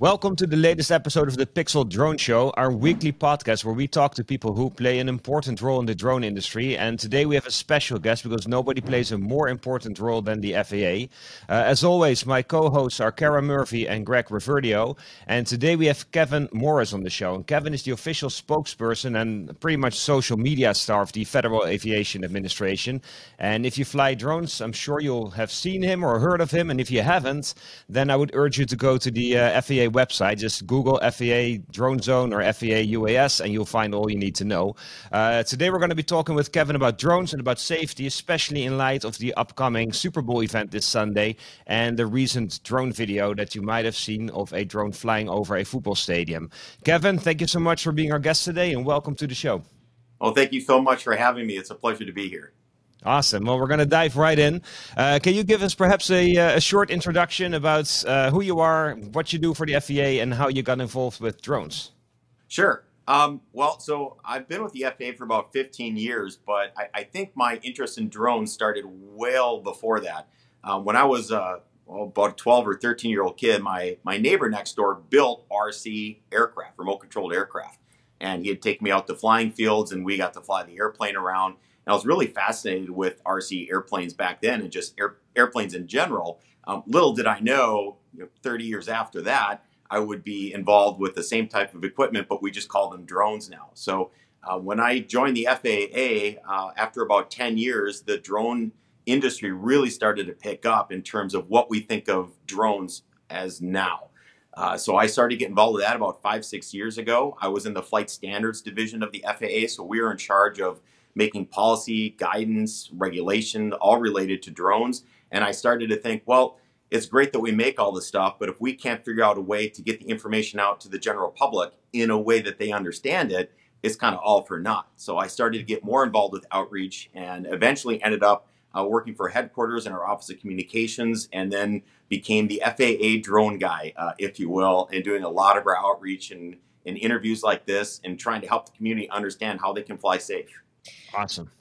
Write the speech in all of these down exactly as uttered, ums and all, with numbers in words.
Welcome to the latest episode of the Pixel Drone Show, our weekly podcast where we talk to people who play an important role in the drone industry. And today we have a special guest because nobody plays a more important role than the F A A. Uh, as always, my co-hosts are Kara Murphy and Greg Reverdio. And today we have Kevin Morris on the show. And Kevin is the official spokesperson and pretty much social media star of the Federal Aviation Administration. And if you fly drones, I'm sure you'll have seen him or heard of him. And if you haven't, then I would urge you to go to the uh, F A A website. Just Google F A A Drone Zone or F A A U A S and you'll find all you need to know. Uh, today we're going to be talking with Kevin about drones and about safety, especially in light of the upcoming Super Bowl event this Sunday and the recent drone video that you might have seen of a drone flying over a football stadium. Kevin, thank you so much for being our guest today and welcome to the show. Well, thank you so much for having me. It's a pleasure to be here. Awesome. Well, we're going to dive right in. Uh, can you give us perhaps a, a short introduction about uh, who you are, what you do for the F A A, and how you got involved with drones? Sure. Um, well, so I've been with the F A A for about fifteen years, but I, I think my interest in drones started well before that. Uh, when I was uh, well, about a twelve or thirteen year old kid, my, my neighbor next door built R C aircraft, remote controlled aircraft. And he'd take me out to flying fields and we got to fly the airplane around. And I was really fascinated with R C airplanes back then and just air, airplanes in general. Um, little did I know, you know, thirty years after that, I would be involved with the same type of equipment, but we just call them drones now. So uh, when I joined the F A A, uh, after about ten years, the drone industry really started to pick up in terms of what we think of drones as now. Uh, so I started to get involved with that about five, six years ago. I was in the flight standards division of the F A A, so we were in charge of making policy, guidance, regulation, all related to drones. And I started to think, well, it's great that we make all this stuff, but if we can't figure out a way to get the information out to the general public in a way that they understand it, it's kind of all for naught. So I started to get more involved with outreach and eventually ended up uh, working for headquarters in our Office of Communications and then became the F A A drone guy, uh, if you will, and doing a lot of our outreach and, and interviews like this and trying to help the community understand how they can fly safe. Awesome.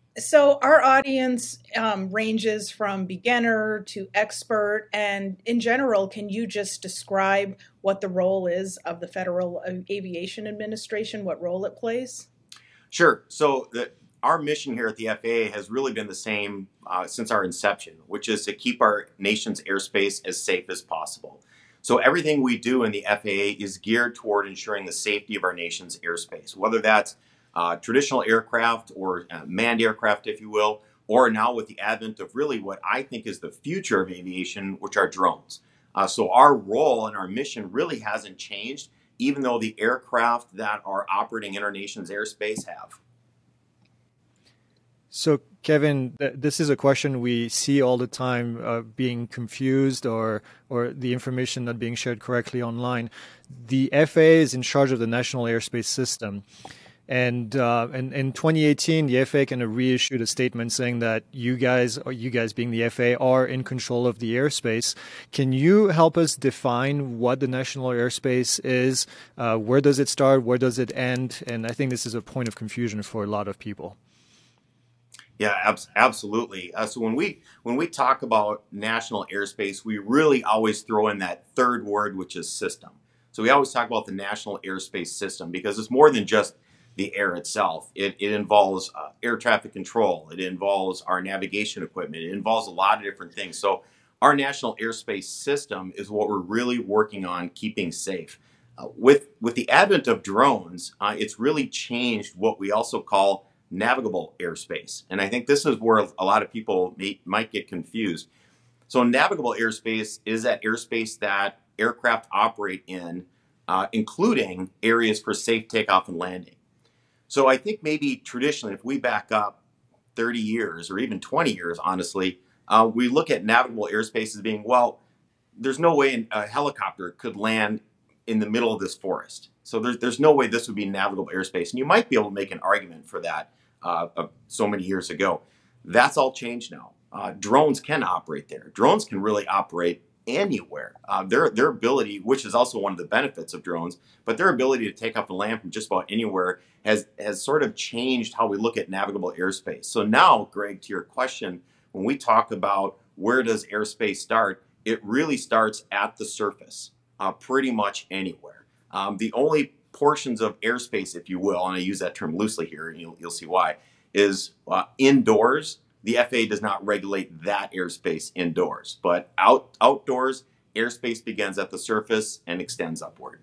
So our audience um, ranges from beginner to expert, and in general, can you just describe what the role is of the Federal Aviation Administration, what role it plays? Sure. So the, our mission here at the F A A has really been the same uh, since our inception, which is to keep our nation's airspace as safe as possible. So everything we do in the F A A is geared toward ensuring the safety of our nation's airspace, whether that's Uh, traditional aircraft or uh, manned aircraft, if you will, or now with the advent of really what I think is the future of aviation, which are drones. Uh, so our role and our mission really hasn't changed, even though the aircraft that are operating in our nation's airspace have. So, Kevin, th- this is a question we see all the time, uh, being confused or or the information not being shared correctly online. The F A A is in charge of the National Airspace System. And, uh, and in twenty eighteen, the F A A kind of reissued a statement saying that you guys, or you guys being the F A A, are in control of the airspace. Can you help us define what the national airspace is? Uh, where does it start? Where does it end? And I think this is a point of confusion for a lot of people. Yeah, ab- absolutely. Uh, so when we when we talk about national airspace, we really always throw in that third word, which is system. So we always talk about the national airspace system because it's more than just the air itself. It, it involves uh, air traffic control. It involves our navigation equipment. It involves a lot of different things. So our national airspace system is what we're really working on keeping safe. Uh, with, with the advent of drones, uh, it's really changed what we also call navigable airspace. And I think this is where a lot of people may, might get confused. So navigable airspace is that airspace that aircraft operate in, uh, including areas for safe takeoff and landing. So I think maybe traditionally, if we back up thirty years or even twenty years, honestly, uh, we look at navigable airspace as being, well, there's no way a helicopter could land in the middle of this forest. So there's, there's no way this would be navigable airspace. And you might be able to make an argument for that uh, uh, so many years ago. That's all changed now. Uh, drones can operate there. Drones can really operate anywhere. Uh, their their ability, which is also one of the benefits of drones, but their ability to take off and land from just about anywhere has has sort of changed how we look at navigable airspace. So now, Greg, to your question, when we talk about where does airspace start, it really starts at the surface. uh, pretty much anywhere. Um, the only portions of airspace, if you will, and I use that term loosely here, and you'll, you'll see why, is uh, indoors. The F A A does not regulate that airspace indoors, but out outdoors, airspace begins at the surface and extends upward.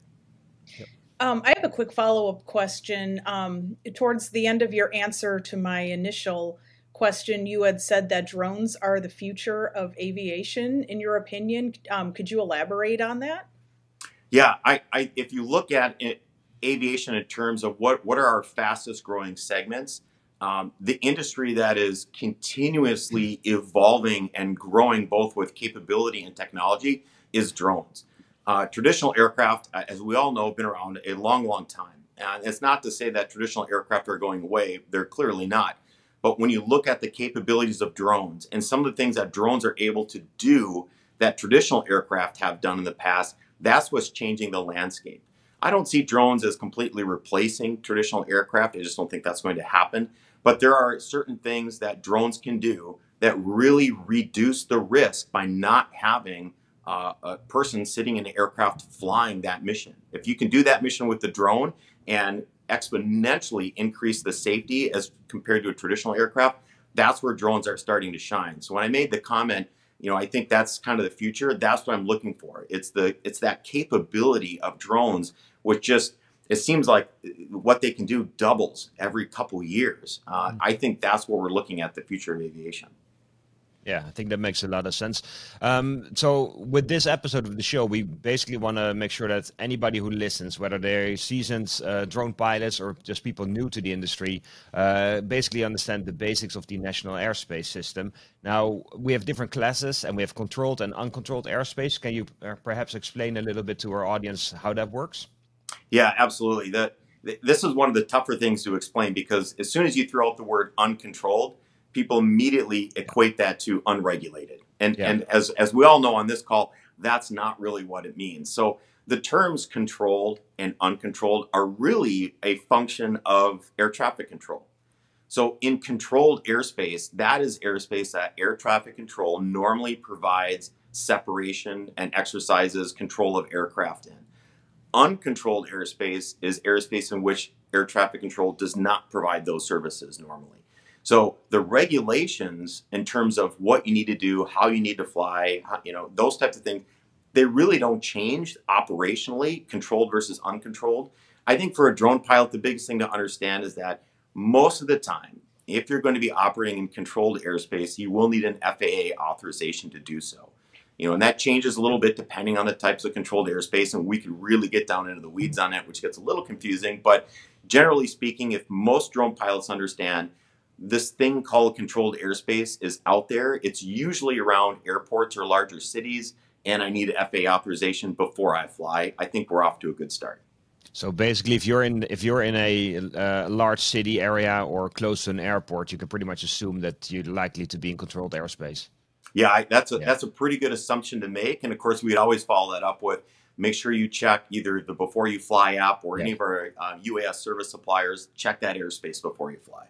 Um, I have a quick follow-up question. Um, towards the end of your answer to my initial question, you had said that drones are the future of aviation, in your opinion. Um, could you elaborate on that? Yeah, I, I if you look at it, aviation in terms of what, what are our fastest growing segments, um, the industry that is continuously evolving and growing both with capability and technology is drones. Uh, traditional aircraft, as we all know, have been around a long, long time. And it's not to say that traditional aircraft are going away. They're clearly not. But when you look at the capabilities of drones and some of the things that drones are able to do that traditional aircraft have done in the past, that's what's changing the landscape. I don't see drones as completely replacing traditional aircraft. I just don't think that's going to happen. But there are certain things that drones can do that really reduce the risk by not having uh, a person sitting in an aircraft flying that mission. If you can do that mission with the drone and exponentially increase the safety as compared to a traditional aircraft, that's where drones are starting to shine. So when I made the comment, you know, I think that's kind of the future. That's what I'm looking for. It's the it's that capability of drones, which just, it seems like what they can do doubles every couple years. Uh, I think that's what we're looking at, the future of aviation. Yeah, I think that makes a lot of sense. Um, so with this episode of the show, we basically want to make sure that anybody who listens, whether they're seasoned uh, drone pilots or just people new to the industry, uh, basically understand the basics of the National Airspace System. Now, we have different classes and we have controlled and uncontrolled airspace. Can you uh, perhaps explain a little bit to our audience how that works? Yeah, absolutely. That this is one of the tougher things to explain, because as soon as you throw out the word uncontrolled, people immediately equate that to unregulated. And, yeah. and as, as we all know on this call, that's not really what it means. So the terms controlled and uncontrolled are really a function of air traffic control. So in controlled airspace, that is airspace that air traffic control normally provides separation and exercises control of aircraft in. Uncontrolled airspace is airspace in which air traffic control does not provide those services normally. So the regulations in terms of what you need to do, how you need to fly, how, you know, those types of things, they really don't change operationally, controlled versus uncontrolled. I think for a drone pilot, the biggest thing to understand is that most of the time, if you're going to be operating in controlled airspace, you will need an F A A authorization to do so. You know, and that changes a little bit depending on the types of controlled airspace, and we can really get down into the weeds on that, which gets a little confusing. But generally speaking, if most drone pilots understand this thing called controlled airspace is out there, it's usually around airports or larger cities, and I need an F A A authorization before I fly, I think we're off to a good start. So basically, if you're in if you're in a uh, large city area or close to an airport, you can pretty much assume that you're likely to be in controlled airspace. Yeah, I, that's a yeah. that's a pretty good assumption to make, and of course, we'd always follow that up with make sure you check either the Before You Fly app or yeah. any of our uh, U A S service suppliers. Check that airspace before you fly.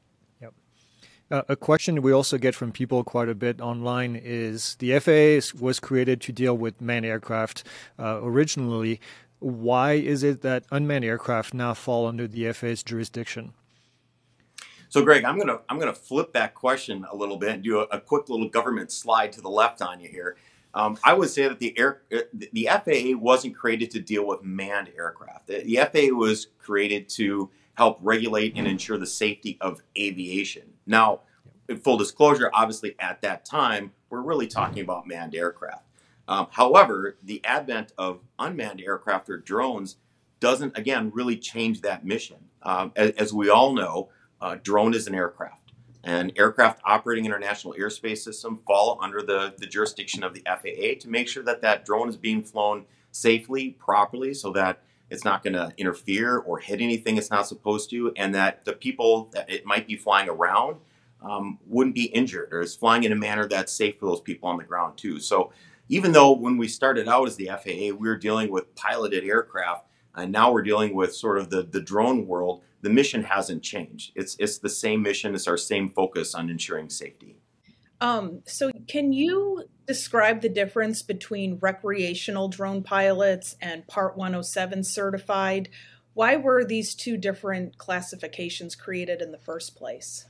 Uh, a question we also get from people quite a bit online is the F A A was created to deal with manned aircraft uh, originally. Why is it that unmanned aircraft now fall under the F A A's jurisdiction? So, Greg, I'm gonna I'm gonna flip that question a little bit and do a, a quick little government slide to the left on you here. Um, I would say that the air the F A A wasn't created to deal with manned aircraft. The, the F A A was created to help regulate and ensure the safety of aviation. Now, in full disclosure, obviously at that time, we're really talking about manned aircraft. Um, however, the advent of unmanned aircraft or drones doesn't, again, really change that mission. Um, as, as we all know, uh, drone is an aircraft. And aircraft operating in our national airspace system fall under the, the jurisdiction of the F A A to make sure that that drone is being flown safely, properly, so that it's not going to interfere or hit anything it's not supposed to, and that the people that it might be flying around um, wouldn't be injured, or is flying in a manner that's safe for those people on the ground too. So even though when we started out as the F A A, we were dealing with piloted aircraft, and now we're dealing with sort of the, the drone world, the mission hasn't changed. It's, it's the same mission. It's our same focus on ensuring safety. Um, so can you describe the difference between recreational drone pilots and Part one oh seven certified? Why were these two different classifications created in the first place?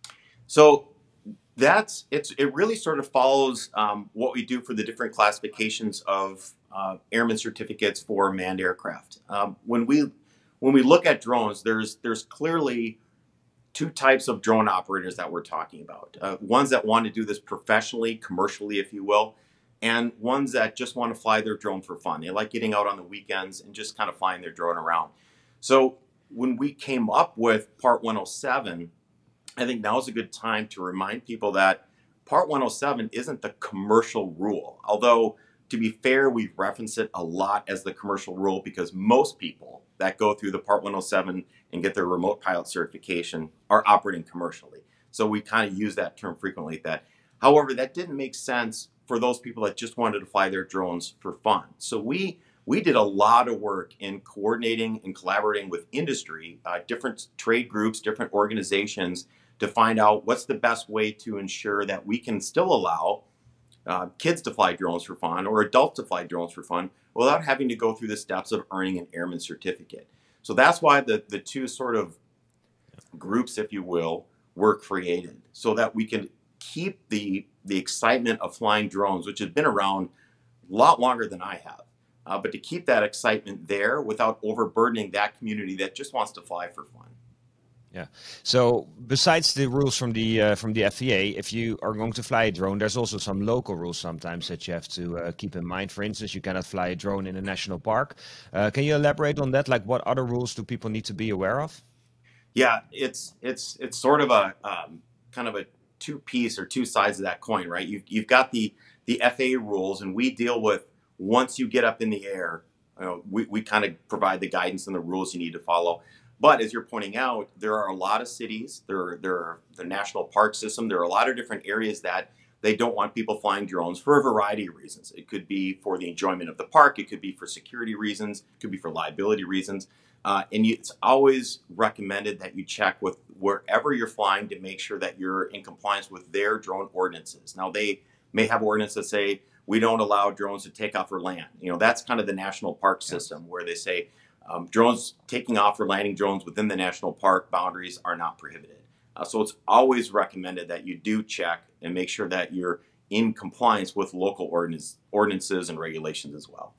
So that's it's it really sort of follows um, what we do for the different classifications of uh, airman certificates for manned aircraft. Um, when we when we look at drones, there's there's clearly two types of drone operators that we're talking about. Uh, ones that want to do this professionally, commercially, if you will, and ones that just want to fly their drone for fun. They like getting out on the weekends and just kind of flying their drone around. So when we came up with Part one oh seven, I think now is a good time to remind people that Part one oh seven isn't the commercial rule. Although, to be fair, we reference it a lot as the commercial rule because most people that go through the Part one oh seven and get their remote pilot certification are operating commercially. So we kind of use that term frequently. That, however, that didn't make sense for those people that just wanted to fly their drones for fun. So we we did a lot of work in coordinating and collaborating with industry, uh, different trade groups, different organizations, to find out what's the best way to ensure that we can still allow uh, kids to fly drones for fun or adults to fly drones for fun without having to go through the steps of earning an airman certificate. So that's why the, the two sort of groups, if you will, were created so that we can keep the, the excitement of flying drones, which has been around a lot longer than I have, uh, but to keep that excitement there without overburdening that community that just wants to fly for fun. Yeah. So besides the rules from the uh, from the F A A, if you are going to fly a drone, there's also some local rules sometimes that you have to uh, keep in mind. For instance, you cannot fly a drone in a national park. Uh, can you elaborate on that? Like, what other rules do people need to be aware of? Yeah, it's it's it's sort of a um, kind of a two piece or two sides of that coin, right? You've you've got the the F A A rules, and we deal with once you get up in the air. You know, we we kind of provide the guidance and the rules you need to follow. But as you're pointing out, there are a lot of cities, there, there are the national park system, there are a lot of different areas that they don't want people flying drones for a variety of reasons. It could be for the enjoyment of the park, it could be for security reasons, it could be for liability reasons. Uh, and you, it's always recommended that you check with wherever you're flying to make sure that you're in compliance with their drone ordinances. Now, they may have ordinances that say, we don't allow drones to take off or land. You know, that's kind of the national park system where they say, Um, drones taking off or landing drones within the national park boundaries are not prohibited. Uh, so it's always recommended that you do check and make sure that you're in compliance with local ordinance, ordinances and regulations as well.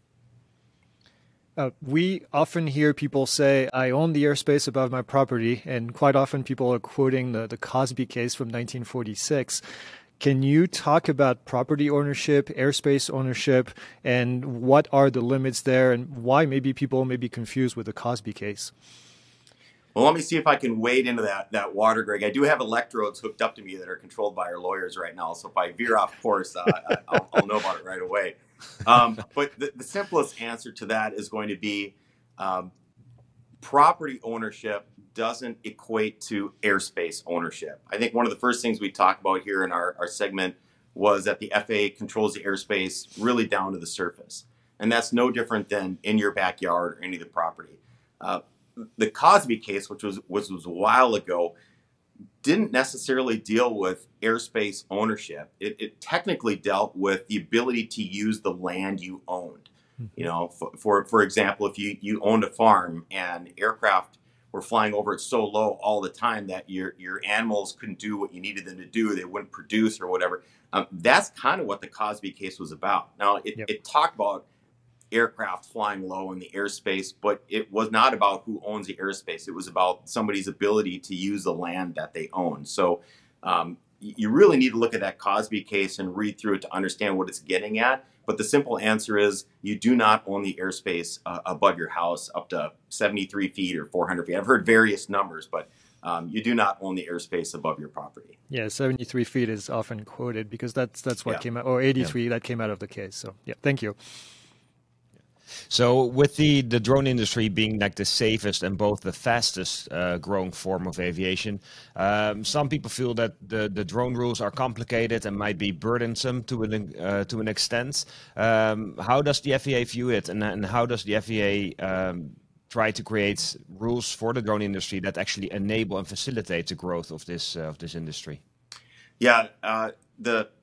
Uh, we often hear people say, I own the airspace above my property, and quite often people are quoting the, the Cosby case from nineteen forty-six. Can you talk about property ownership, airspace ownership, and what are the limits there, and why maybe people may be confused with the Cosby case? Well, let me see if I can wade into that, that water, Greg. I do have electrodes hooked up to me that are controlled by our lawyers right now, so if I veer off course, uh, I'll, I'll know about it right away. Um, but the, the simplest answer to that is going to be um, property ownership doesn't equate to airspace ownership. I think one of the first things we talked about here in our, our segment was that the F A A controls the airspace really down to the surface. And that's no different than in your backyard or any of the property. Uh, the Cosby case, which was, which was a while ago, didn't necessarily deal with airspace ownership. It, it technically dealt with the ability to use the land you owned. Mm-hmm. You know, for, for, for example, if you, you owned a farm and aircraft were flying over it so low all the time that your your animals couldn't do what you needed them to do. They wouldn't produce or whatever. Um, that's kind of what the Cosby case was about. Now, it, yep. it talked about aircraft flying low in the airspace, but it was not about who owns the airspace. It was about somebody's ability to use the land that they own. So um, you really need to look at that Cosby case and read through it to understand what it's getting at. But the simple answer is you do not own the airspace uh, above your house up to seventy-three feet or four hundred feet. I've heard various numbers, but um, you do not own the airspace above your property. Yeah, seventy-three feet is often quoted because that's that's what yeah. came out, or eighty-three, yeah. that came out of the case. So, yeah, thank you. So with the, the drone industry being like the safest and both the fastest uh, growing form of aviation, um, some people feel that the, the drone rules are complicated and might be burdensome to an, uh, to an extent. Um, how does the F A A view it, and, and how does the F A A um, try to create rules for the drone industry that actually enable and facilitate the growth of this, uh, of this industry? Yeah, uh, the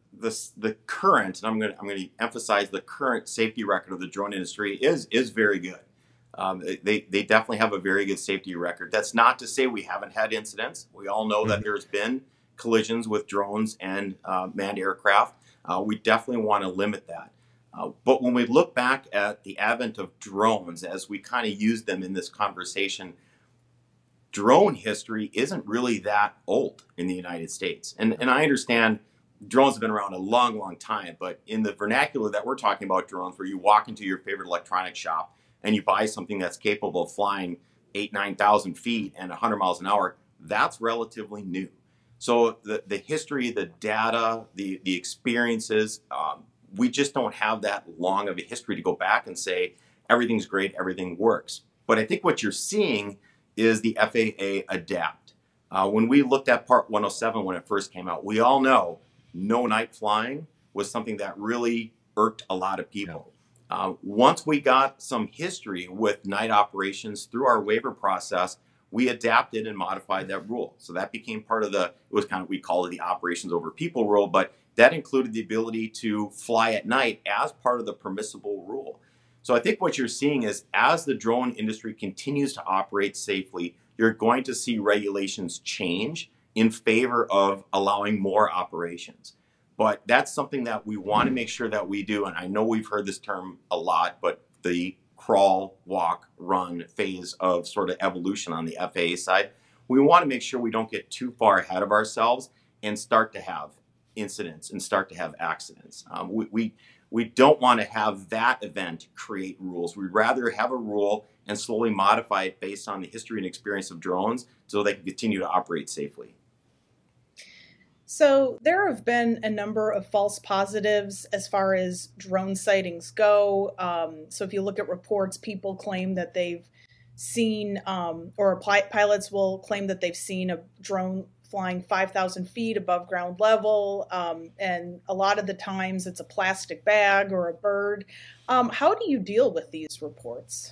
the the current, and I'm going to I'm going to emphasize the current safety record of the drone industry is is very good. Um, they they definitely have a very good safety record. That's not to say we haven't had incidents. We all know Mhm. that there's been collisions with drones and uh, manned aircraft. Uh, we definitely want to limit that. Uh, but when we look back at the advent of drones, as we kind of use them in this conversation, drone history isn't really that old in the United States. And, and I understand drones have been around a long, long time, but in the vernacular that we're talking about drones, where you walk into your favorite electronics shop and you buy something that's capable of flying eight, nine thousand feet and one hundred miles an hour, that's relatively new. So the, the history, the data, the, the experiences, um, we just don't have that long of a history to go back and say everything's great, everything works. But I think what you're seeing is the F A A adapt. Uh, when we looked at Part one oh seven when it first came out, we all know no night flying was something that really irked a lot of people. Yeah. Uh, once we got some history with night operations through our waiver process, we adapted and modified that rule. So that became part of the, it was kind of, we call it the operations over people rule, but that included the ability to fly at night as part of the permissible rule. So I think what you're seeing is as the drone industry continues to operate safely, you're going to see regulations change in favor of allowing more operations. But that's something that we want to make sure that we do. And I know we've heard this term a lot, but the crawl, walk, run phase of sort of evolution on the F A A side, we want to make sure we don't get too far ahead of ourselves and start to have incidents and start to have accidents. Um, we, we we don't want to have that event create rules. We'd rather have a rule and slowly modify it based on the history and experience of drones so they can continue to operate safely. So there have been a number of false positives as far as drone sightings go. Um, so if you look at reports, people claim that they've seen, um, or pi- pilots will claim that they've seen a drone flying five thousand feet above ground level. Um, and a lot of the times it's a plastic bag or a bird. Um, how do you deal with these reports?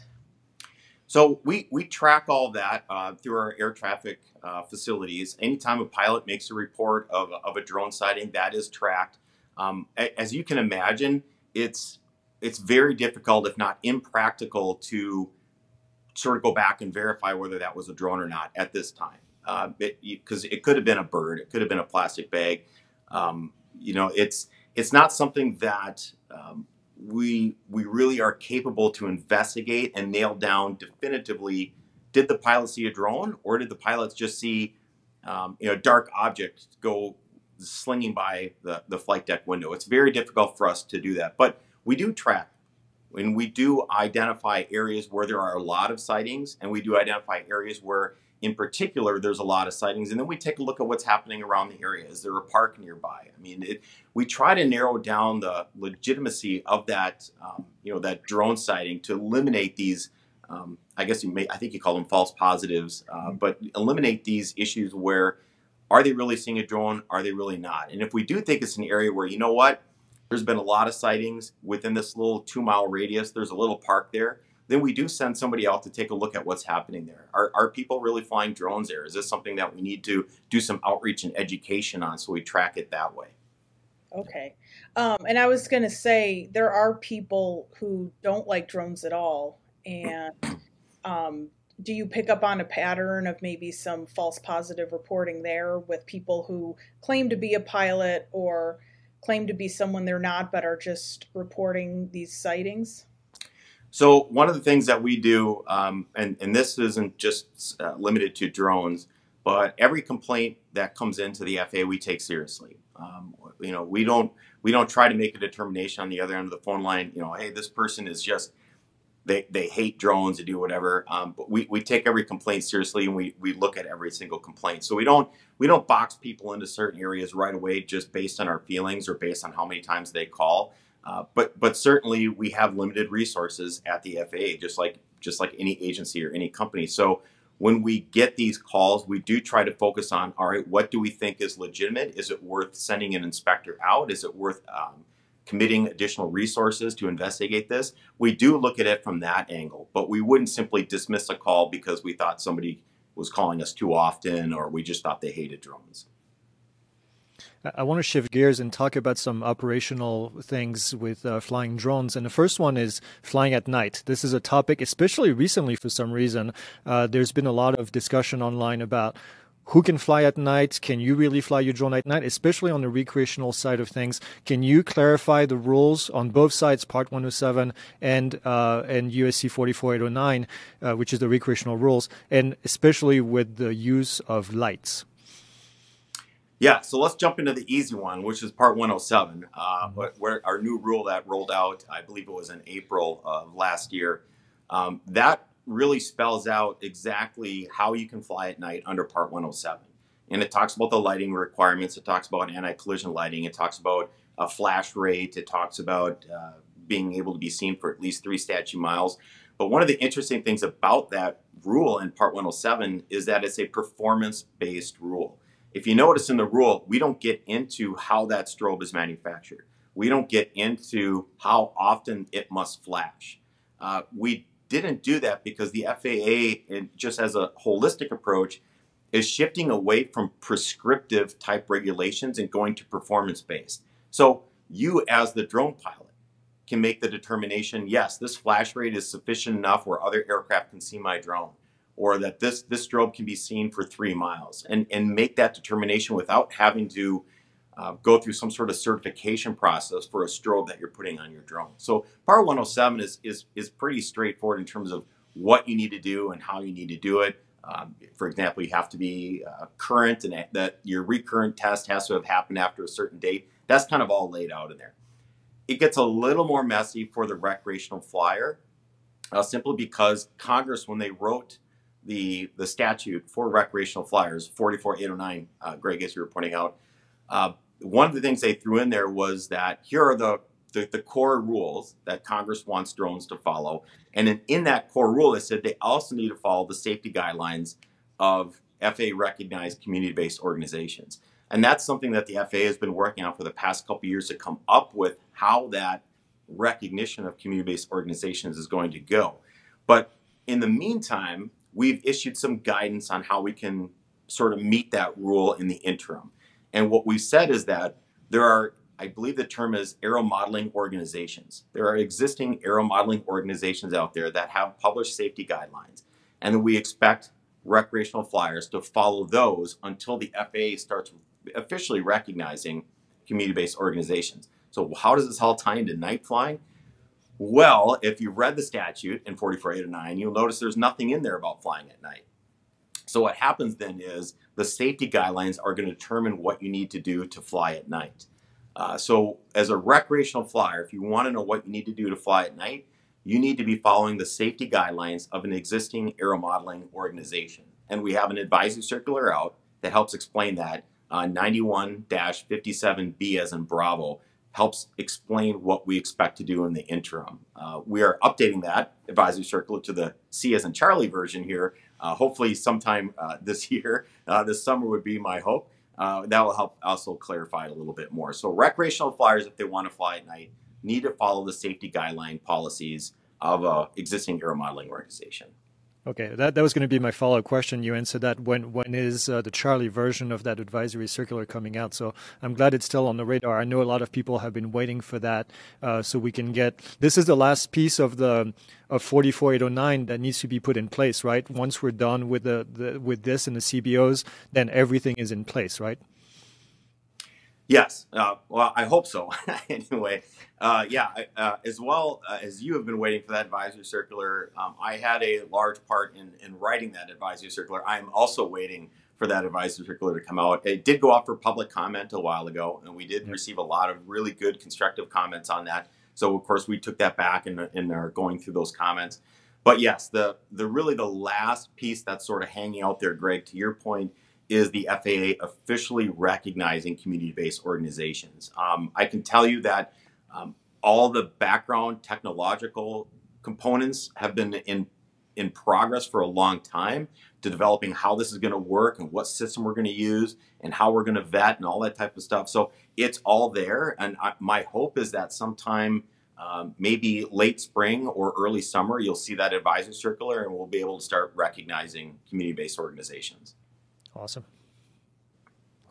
So we, we track all that uh, through our air traffic uh, facilities. Anytime a pilot makes a report of, of a drone sighting, that is tracked. Um, as you can imagine, it's it's very difficult, if not impractical, to sort of go back and verify whether that was a drone or not at this time. Because uh, it, it could have been a bird, it could have been a plastic bag. Um, you know, it's it's not something that um, we we really are capable to investigate and nail down definitively. Did the pilot see a drone, or did the pilots just see um, you know, a dark object go slinging by the, the flight deck window? It's very difficult for us to do that, but we do track. And we do identify areas where there are a lot of sightings, and we do identify areas where, in particular, there's a lot of sightings. And then we take a look at what's happening around the area. Is there a park nearby? I mean, it, we try to narrow down the legitimacy of that, um, you know, that drone sighting to eliminate these. Um, I guess you may, I think you call them false positives, uh, but eliminate these issues where, are they really seeing a drone? Are they really not? And if we do think it's an area where, you know what, there's been a lot of sightings within this little two mile radius, there's a little park there, then we do send somebody out to take a look at what's happening there. Are, are people really flying drones there? Is this something that we need to do some outreach and education on so we track it that way? Okay. Um, and I was going to say, there are people who don't like drones at all. And um, do you pick up on a pattern of maybe some false positive reporting there with people who claim to be a pilot or claim to be someone they're not, but are just reporting these sightings? So one of the things that we do, um, and, and this isn't just uh, limited to drones, but every complaint that comes into the F A A, we take seriously. Um, you know, we don't we don't try to make a determination on the other end of the phone line. You know, hey, this person is just they they hate drones, they do whatever. Um, but we, we take every complaint seriously, and we we look at every single complaint. So we don't we don't box people into certain areas right away just based on our feelings or based on how many times they call. Uh, but but certainly we have limited resources at the F A A, just like just like any agency or any company. So when we get these calls, we do try to focus on, all right, what do we think is legitimate? Is it worth sending an inspector out? Is it worth um, committing additional resources to investigate this? We do look at it from that angle, but we wouldn't simply dismiss a call because we thought somebody was calling us too often or we just thought they hated drones. I want to shift gears and talk about some operational things with uh, flying drones. And the first one is flying at night. This is a topic, especially recently for some reason. Uh, there's been a lot of discussion online about who can fly at night. Can you really fly your drone at night, especially on the recreational side of things? Can you clarify the rules on both sides, Part one oh seven and uh, and U S C forty-four eight oh nine, uh, which is the recreational rules, and especially with the use of lights? Yeah, so let's jump into the easy one, which is Part one oh seven, uh, where our new rule that rolled out, I believe it was in April of last year. Um, that really spells out exactly how you can fly at night under Part one oh seven. And it talks about the lighting requirements. It talks about anti-collision lighting. It talks about a flash rate. It talks about uh, being able to be seen for at least three statute miles. But one of the interesting things about that rule in Part one oh seven is that it's a performance-based rule. If you notice in the rule, we don't get into how that strobe is manufactured. We don't get into how often it must flash. Uh, we didn't do that because the F A A, and just as a holistic approach, is shifting away from prescriptive type regulations and going to performance-based. So you as the drone pilot can make the determination, yes, this flash rate is sufficient enough where other aircraft can see my drone, or that this, this strobe can be seen for three miles, and, and make that determination without having to uh, go through some sort of certification process for a strobe that you're putting on your drone. So Part one oh seven is, is, is pretty straightforward in terms of what you need to do and how you need to do it. Um, for example, you have to be uh, current, and that your recurrent test has to have happened after a certain date. That's kind of all laid out in there. It gets a little more messy for the recreational flyer, uh, simply because Congress, when they wrote the the statute for recreational flyers, forty-four eight oh nine, uh, Greg, as you were pointing out, uh, one of the things they threw in there was that here are the, the, the core rules that Congress wants drones to follow. And in, in that core rule, they said they also need to follow the safety guidelines of F A A-recognized community-based organizations. And that's something that the F A A has been working on for the past couple of years to come up with how that recognition of community-based organizations is going to go. But in the meantime, we've issued some guidance on how we can sort of meet that rule in the interim. And what we've said is that there are, I believe the term is aero modeling organizations. There are existing aero modeling organizations out there that have published safety guidelines. And we expect recreational flyers to follow those until the F A A starts officially recognizing community-based organizations. So how does this all tie into night flying? Well, if you read the statute in forty-four eight oh nine, you'll notice there's nothing in there about flying at night. So what happens then is the safety guidelines are going to determine what you need to do to fly at night. Uh, so as a recreational flyer, if you want to know what you need to do to fly at night, you need to be following the safety guidelines of an existing aero modeling organization. And we have an advisory circular out that helps explain that. Uh, ninety-one dash fifty-seven B as in Bravo helps explain what we expect to do in the interim. Uh, we are updating that advisory circular to the C as in Charlie version here, uh, hopefully sometime uh, this year. Uh, this summer would be my hope. Uh, that will help also clarify it a little bit more. So recreational flyers, if they want to fly at night, need to follow the safety guideline policies of an existing aero modeling organization. Okay, that, that was going to be my follow-up question. You answered that. When when is uh, the Charlie version of that advisory circular coming out? So I'm glad it's still on the radar. I know a lot of people have been waiting for that, uh, so we can get. This is the last piece of the of forty-four eight oh nine that needs to be put in place, right? Once we're done with the, the with this and the C B Os, then everything is in place, right? Yes. Uh, well, I hope so. Anyway, uh, yeah, uh, as well uh, as you have been waiting for that advisory circular, um, I had a large part in, in writing that advisory circular. I am also waiting for that advisory circular to come out. It did go out for public comment a while ago, and we did yep. receive a lot of really good constructive comments on that. So, of course, we took that back and, and are going through those comments. But yes, the the really the last piece that's sort of hanging out there, Greg, to your point, is the F A A officially recognizing community-based organizations. Um, I can tell you that um, all the background technological components have been in, in progress for a long time to developing how this is going to work and what system we're going to use and how we're going to vet and all that type of stuff. So it's all there. And I, my hope is that sometime um, maybe late spring or early summer, you'll see that advisory circular and we'll be able to start recognizing community-based organizations. Awesome. Great.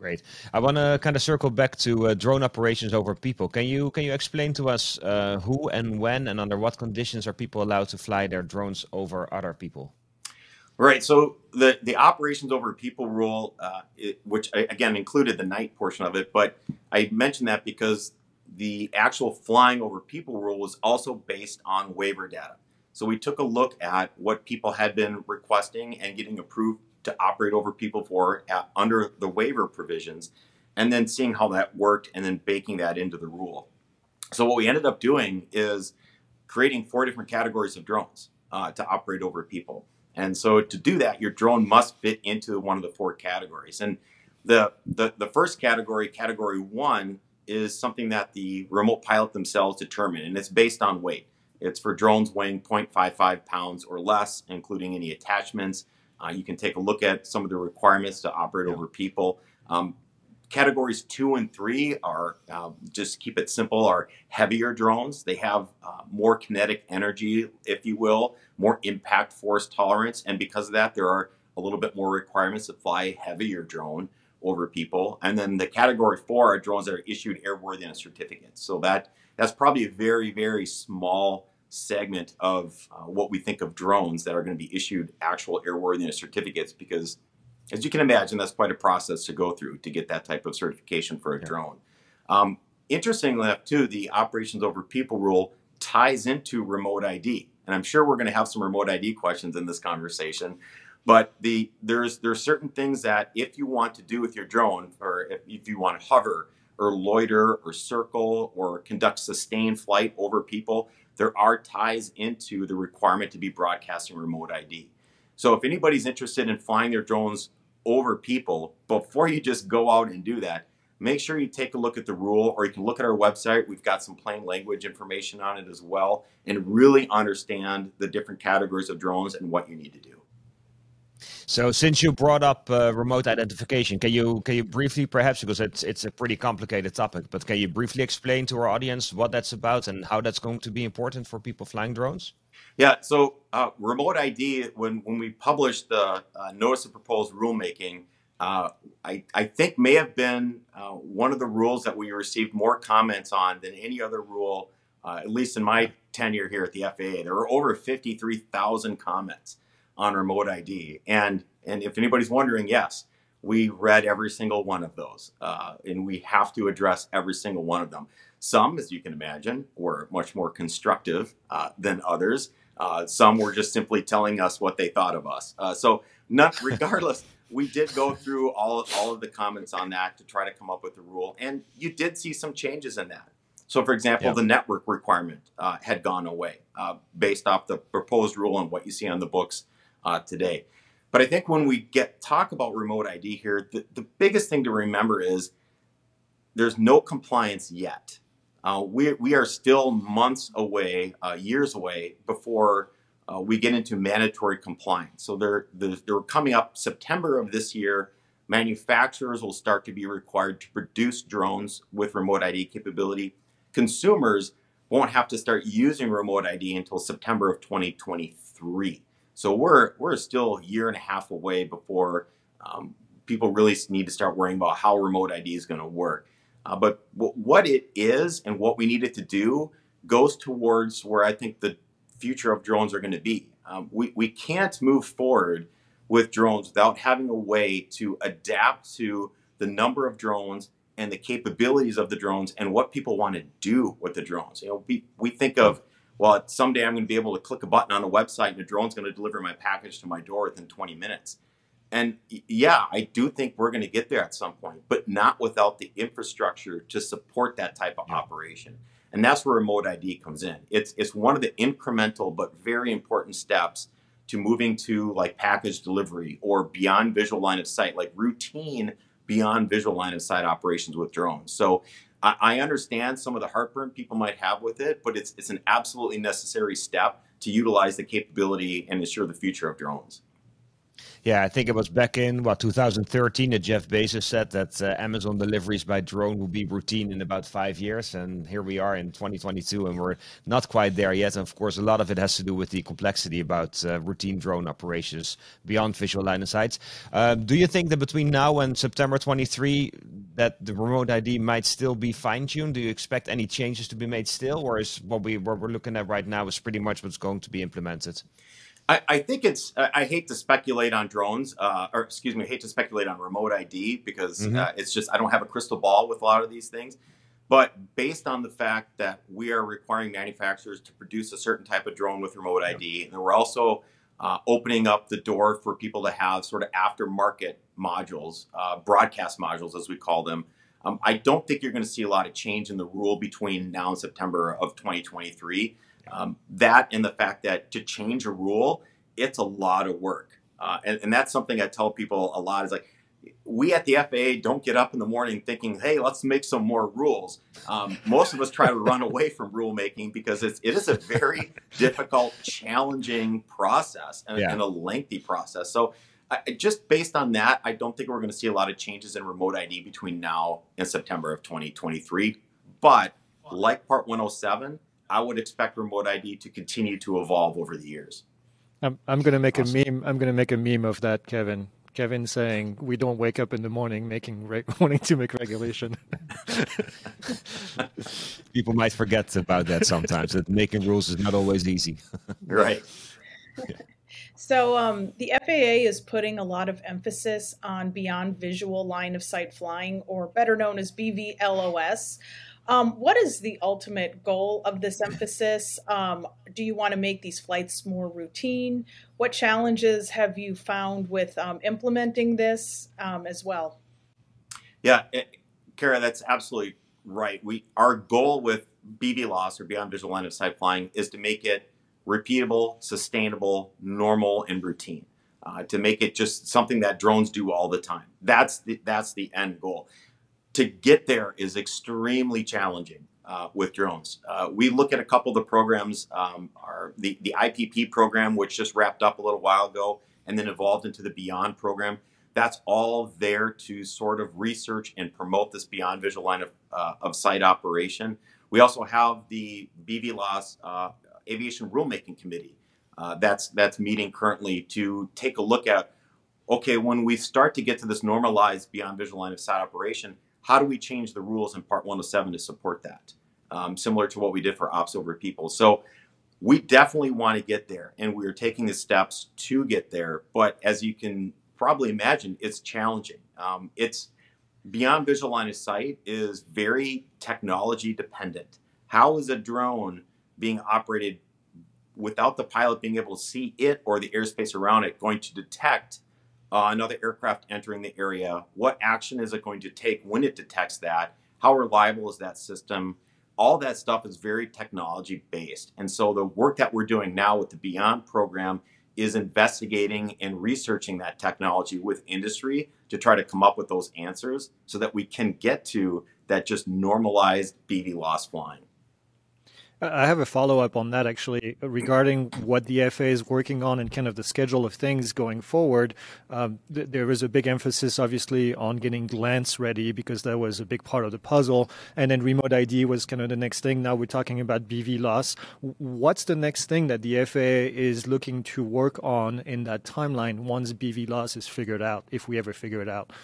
Great. I want to kind of circle back to uh, drone operations over people. Can you can you explain to us uh, who and when and under what conditions are people allowed to fly their drones over other people? Right. So the, the operations over people rule, uh, it, which again included the night portion of it, but I mentioned that because the actual flying over people rule was also based on waiver data. So we took a look at what people had been requesting and getting approved to operate over people for at, under the waiver provisions, and then seeing how that worked and then baking that into the rule. So what we ended up doing is creating four different categories of drones uh, to operate over people. And so to do that, your drone must fit into one of the four categories. And the, the, the first category, category one, is something that the remote pilot themselves determine, and it's based on weight. It's for drones weighing zero point five five pounds or less, including any attachments. Uh, you can take a look at some of the requirements to operate yeah. over people. Um, Categories two and three are, uh, just keep it simple, are heavier drones. They have uh, more kinetic energy, if you will, more impact force tolerance. And because of that, there are a little bit more requirements to fly a heavier drone over people. And then the category four are drones that are issued airworthiness certificates. So that that's probably a very, very small segment of uh, what we think of drones that are going to be issued actual airworthiness certificates, because as you can imagine, that's quite a process to go through to get that type of certification for a yeah. drone. Um, interestingly enough, too, the operations over people rule ties into remote I D. And I'm sure we're going to have some remote I D questions in this conversation. But the there's there's certain things that if you want to do with your drone, or if, if you want to hover or loiter or circle or conduct sustained flight over people, there are ties into the requirement to be broadcasting remote I D. So if anybody's interested in flying their drones over people, before you just go out and do that, make sure you take a look at the rule, or you can look at our website. We've got some plain language information on it as well, and really understand the different categories of drones and what you need to do. So since you brought up uh, remote identification, can you can you briefly, perhaps, because it's it's a pretty complicated topic, but can you briefly explain to our audience what that's about and how that's going to be important for people flying drones? Yeah, so uh, remote I D, when, when we published the uh, Notice of Proposed Rulemaking, uh, I, I think may have been uh, one of the rules that we received more comments on than any other rule, uh, at least in my tenure here at the F A A. There were over fifty-three thousand comments on remote I D. And, and if anybody's wondering, yes, we read every single one of those, uh, and we have to address every single one of them. Some, as you can imagine, were much more constructive uh, than others. Uh, some were just simply telling us what they thought of us. Uh, so not, regardless, we did go through all, all of the comments on that to try to come up with the rule. And you did see some changes in that. So, for example, yeah. the network requirement uh, had gone away uh, based off the proposed rule and what you see on the books uh, today. But I think when we get talk about remote I D here, the, the biggest thing to remember is there's no compliance yet. Uh, we, we are still months away, uh, years away, before uh, we get into mandatory compliance. So they're, they're coming up September of this year. Manufacturers will start to be required to produce drones with remote I D capability. Consumers won't have to start using remote I D until September of twenty twenty-three. So we're, we're still a year and a half away before um, people really need to start worrying about how remote I D is going to work. Uh, but w- what it is and what we need it to do goes towards where I think the future of drones are going to be. Um, we, we can't move forward with drones without having a way to adapt to the number of drones and the capabilities of the drones and what people want to do with the drones. You know, we, we think of, well, someday I'm going to be able to click a button on a website and the drone's going to deliver my package to my door within twenty minutes. And yeah, I do think we're going to get there at some point, but not without the infrastructure to support that type of yeah. operation. And that's where remote I D comes in. It's it's one of the incremental but very important steps to moving to like package delivery or beyond visual line of sight, like routine beyond visual line of sight operations with drones. So I, I understand some of the heartburn people might have with it, but it's it's an absolutely necessary step to utilize the capability and ensure the future of drones. Yeah, I think it was back in, what, two thousand thirteen that Jeff Bezos said that uh, Amazon deliveries by drone will be routine in about five years. And here we are in twenty twenty-two, and we're not quite there yet. And of course, a lot of it has to do with the complexity about uh, routine drone operations beyond visual line of sight. Uh, do you think that between now and September twenty-three, that the remote I D might still be fine-tuned? Do you expect any changes to be made still? Or is what, we, what we're looking at right now is pretty much what's going to be implemented? I, I think it's, I hate to speculate on drones, uh, or excuse me, I hate to speculate on remote I D because mm-hmm. uh, it's just, I don't have a crystal ball with a lot of these things. But based on the fact that we are requiring manufacturers to produce a certain type of drone with remote I D, and we're also uh, opening up the door for people to have sort of aftermarket modules, uh, broadcast modules as we call them, um, I don't think you're going to see a lot of change in the rule between now and September of twenty twenty-three. Um, that and the fact that to change a rule, it's a lot of work. Uh, and, and that's something I tell people a lot is like, we at the F A A don't get up in the morning thinking, hey, let's make some more rules. Um, most of us try to run away from rulemaking because it's, it is a very difficult, challenging process and, yeah. and a lengthy process. So uh, just based on that, I don't think we're going to see a lot of changes in remote I D between now and September of twenty twenty-three. But like Part one oh seven, I would expect remote I D to continue to evolve over the years. I'm I'm going to make awesome. a meme. I'm going to make a meme of that, Kevin. Kevin saying we don't wake up in the morning making re- wanting to make regulation. People might forget about that sometimes. That making rules is not always easy. Right. So um, the F A A is putting a lot of emphasis on beyond visual line of sight flying, or better known as B V L O S. Um, what is the ultimate goal of this emphasis? Um, do you want to make these flights more routine? What challenges have you found with um, implementing this um, as well? Yeah, it, Kara, that's absolutely right. We our goal with B V L O S, or beyond visual line of sight flying, is to make it repeatable, sustainable, normal, and routine. Uh, to make it just something that drones do all the time. That's the, that's the end goal. To get there is extremely challenging uh, with drones. Uh, we look at a couple of the programs, um, our, the, the I P P program, which just wrapped up a little while ago and then evolved into the Beyond program. That's all there to sort of research and promote this beyond visual line of, uh, of sight operation. We also have the B V L O S uh, Aviation Rulemaking Committee uh, that's, that's meeting currently to take a look at, okay, when we start to get to this normalized beyond visual line of sight operation, how do we change the rules in Part one oh seven to support that? Um, similar to what we did for Ops Over People. So we definitely want to get there, and we are taking the steps to get there. But as you can probably imagine, it's challenging. Um, it's beyond visual line of sight is very technology dependent. How is a drone being operated without the pilot being able to see it or the airspace around it going to detect Uh, another aircraft entering the area? What action is it going to take when it detects that? How reliable is that system? All that stuff is very technology based. And so the work that we're doing now with the Beyond program is investigating and researching that technology with industry to try to come up with those answers so that we can get to that just normalized B V L O S flying. I have a follow-up on that, actually, regarding what the F A A is working on and kind of the schedule of things going forward. Um, th- there is a big emphasis, obviously, on getting Glance ready because that was a big part of the puzzle. And then remote I D was kind of the next thing. Now we're talking about B V L O S. What's the next thing that the F A A is looking to work on in that timeline once B V L O S is figured out, if we ever figure it out?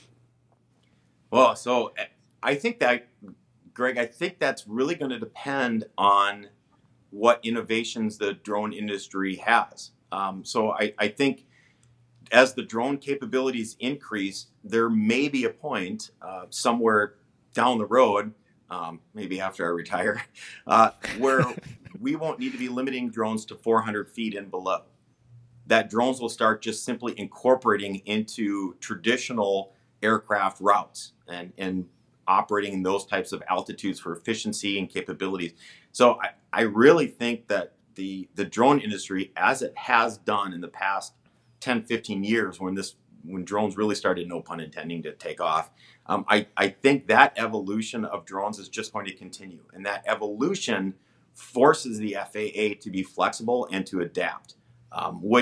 Well, so I think that Greg, I think that's really going to depend on what innovations the drone industry has. Um, so I, I think as the drone capabilities increase, there may be a point uh, somewhere down the road, um, maybe after I retire, uh, where we won't need to be limiting drones to four hundred feet and below. That drones will start just simply incorporating into traditional aircraft routes and, and operating in those types of altitudes for efficiency and capabilities. So I, I really think that the the drone industry, as it has done in the past ten, fifteen years, when this when drones really started, no pun intending, to take off, um, I, I think that evolution of drones is just going to continue. And that evolution forces the F A A to be flexible and to adapt, um, which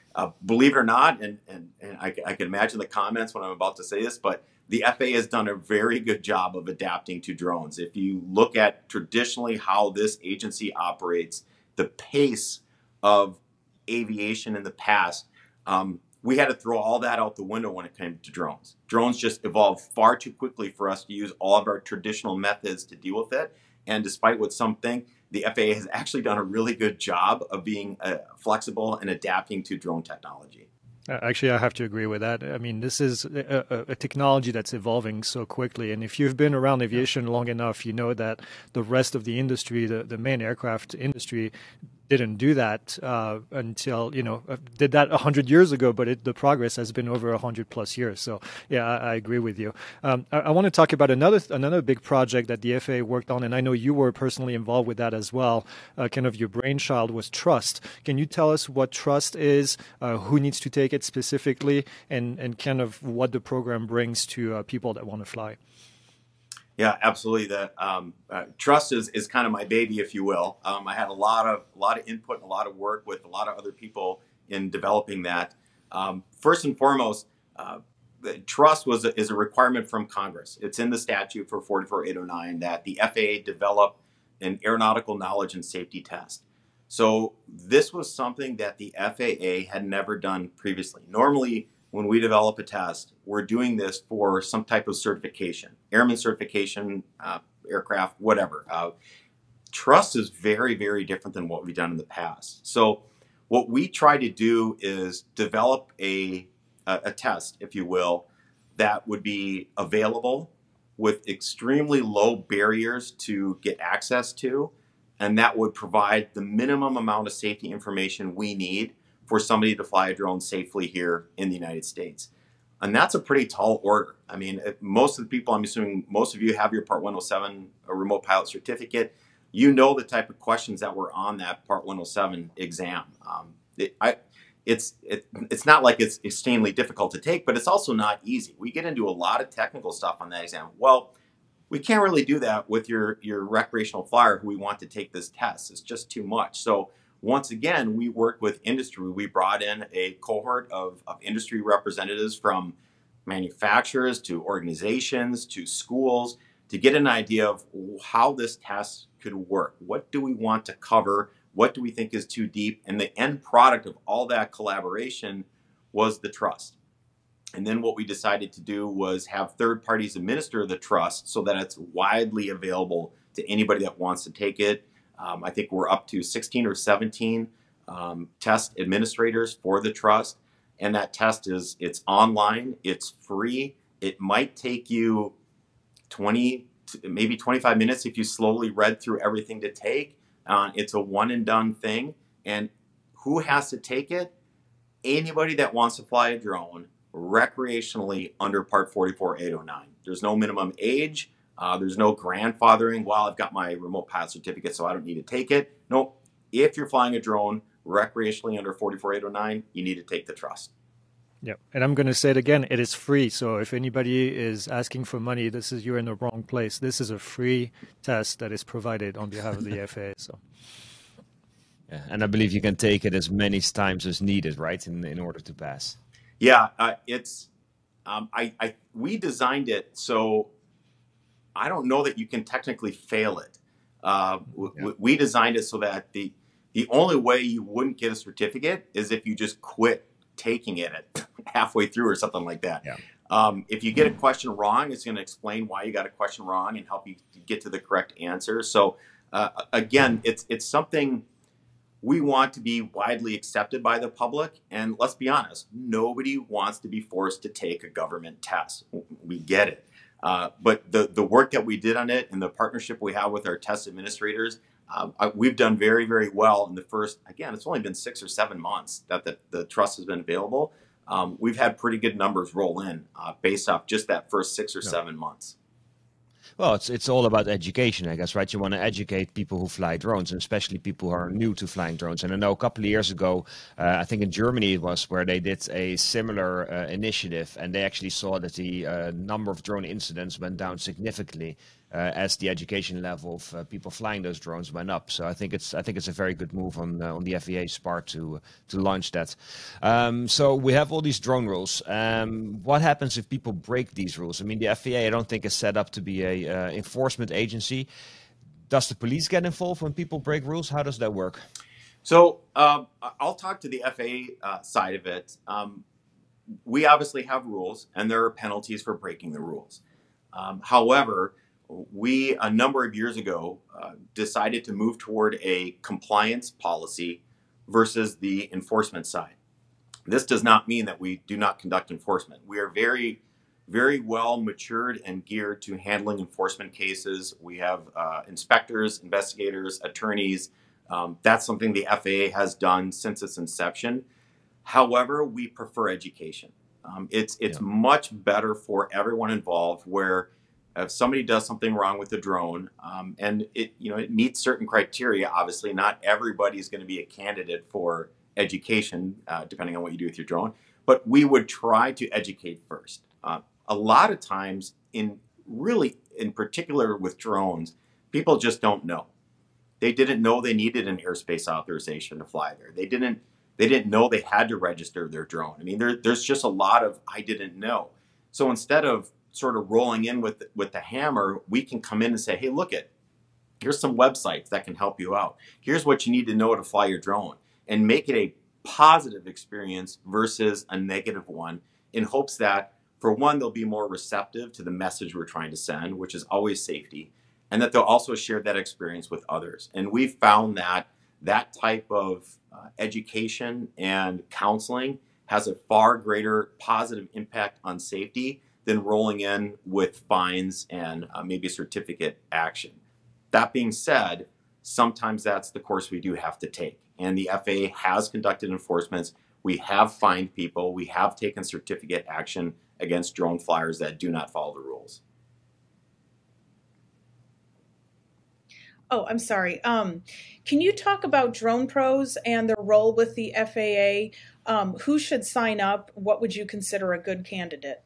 Uh, believe it or not, and, and, and I, I can imagine the comments when I'm about to say this, but the F A A has done a very good job of adapting to drones. If you look at traditionally how this agency operates, the pace of aviation in the past, um, we had to throw all that out the window when it came to drones. Drones just evolved far too quickly for us to use all of our traditional methods to deal with it. And despite what some think, the F A A has actually done a really good job of being uh, flexible and adapting to drone technology. Actually, I have to agree with that. I mean, this is a, a, a technology that's evolving so quickly. And if you've been around aviation long enough, you know that the rest of the industry, the, the main aircraft industry, didn't do that uh, until, you know, did that one hundred years ago, but it, the progress has been over one hundred plus years. So, yeah, I, I agree with you. Um, I, I want to talk about another another big project that the F A A worked on, and I know you were personally involved with that as well. Uh, kind of your brainchild was Trust. Can you tell us what Trust is, uh, who needs to take it specifically, and, and kind of what the program brings to uh, people that want to fly? Yeah, absolutely. The um, uh, Trust is, is kind of my baby, if you will. Um, I had a lot of a lot of input and a lot of work with a lot of other people in developing that. Um, first and foremost, uh, the Trust was a, is a requirement from Congress. It's in the statute for forty-four eight oh nine that the F A A develop an aeronautical knowledge and safety test. So this was something that the F A A had never done previously. Normally, when we develop a test, we're doing this for some type of certification, airman certification, uh, aircraft, whatever. Uh, Trust is very, very different than what we've done in the past. So what we try to do is develop a, a, a test, if you will, that would be available with extremely low barriers to get access to, and that would provide the minimum amount of safety information we need for somebody to fly a drone safely here in the United States. And that's a pretty tall order. I mean, most of the people, I'm assuming most of you have your Part one oh seven a remote pilot certificate. You know the type of questions that were on that Part one oh seven exam. Um, it, I, it's, it, it's not like it's extremely difficult to take, but it's also not easy. We get into a lot of technical stuff on that exam. Well, we can't really do that with your, your recreational flyer who we want to take this test. It's just too much. So once again, we worked with industry. We brought in a cohort of, of industry representatives from manufacturers to organizations to schools to get an idea of how this test could work. What do we want to cover? What do we think is too deep? And the end product of all that collaboration was the Trust. And then what we decided to do was have third parties administer the Trust so that it's widely available to anybody that wants to take it. Um, I think we're up to sixteen or seventeen um, test administrators for the Trust. And that test is, it's online, it's free. It might take you twenty, maybe twenty-five minutes if you slowly read through everything to take. Uh, it's a one and done thing. And who has to take it? Anybody that wants to fly a drone recreationally under Part forty-four eight oh nine. There's no minimum age. Uh, there's no grandfathering. Well, I've got my remote pilot certificate, so I don't need to take it. No, if you're flying a drone recreationally under forty-four eight oh nine, you need to take the Trust. Yeah, and I'm going to say it again, it is free. So if anybody is asking for money, this is, you're in the wrong place. This is a free test that is provided on behalf of the F A A. So. Yeah, and I believe you can take it as many times as needed, right, in, in order to pass. Yeah, uh, it's, um, I, I, we designed it so I don't know that you can technically fail it. Uh, yeah. We designed it so that the the only way you wouldn't get a certificate is if you just quit taking it at halfway through or something like that. Yeah. Um, if you get a question wrong, it's going to explain why you got a question wrong and help you get to the correct answer. So uh, again, it's it's something we want to be widely accepted by the public. And let's be honest, nobody wants to be forced to take a government test. We get it. Uh, but the, the work that we did on it and the partnership we have with our test administrators, um, I, we've done very, very well in the first, again, it's only been six or seven months that the, the Trust has been available. Um, we've had pretty good numbers roll in uh, based off just that first six or yeah. seven months. Well, it's it's all about education, I guess, right? You want to educate people who fly drones, and especially people who are new to flying drones. And I know a couple of years ago, uh, I think in Germany it was, where they did a similar uh, initiative, and they actually saw that the uh, number of drone incidents went down significantly. uh, as the education level of uh, people flying those drones went up. So I think it's I think it's a very good move on uh, on the F A A's part to to launch that. Um, so we have all these drone rules. Um, what happens if people break these rules? I mean, the F A A I don't think is set up to be a uh, enforcement agency. Does the police get involved when people break rules? How does that work? So um, I'll talk to the F A A uh, side of it. Um, we obviously have rules, and there are penalties for breaking the rules. Um, however, we, a number of years ago, uh, decided to move toward a compliance policy versus the enforcement side. This does not mean that we do not conduct enforcement. We are very, very well matured and geared to handling enforcement cases. We have uh, inspectors, investigators, attorneys. Um, that's something the F A A has done since its inception. However, we prefer education. Um, it's it's yeah. much better for everyone involved, where if somebody does something wrong with the drone, um, and it you know it meets certain criteria, obviously not everybody is going to be a candidate for education, uh, depending on what you do with your drone. But we would try to educate first. Uh, a lot of times, in really in particular with drones, people just don't know. They didn't know they needed an airspace authorization to fly there. They didn't. They didn't know they had to register their drone. I mean, there, there's just a lot of I didn't know. So instead of sort of rolling in with with the hammer, we can come in and say, hey, look it, here's some websites that can help you out. Here's what you need to know to fly your drone, and make it a positive experience versus a negative one, in hopes that, for one, they'll be more receptive to the message we're trying to send, which is always safety, and that they'll also share that experience with others. And we've found that that type of uh, education and counseling has a far greater positive impact on safety than rolling in with fines and uh, maybe a certificate action. That being said, sometimes that's the course we do have to take. And the F A A has conducted enforcements. We have fined people. We have taken certificate action against drone flyers that do not follow the rules. Oh, I'm sorry. Um, can you talk about drone pros and their role with the F A A? Um, who should sign up? What would you consider a good candidate?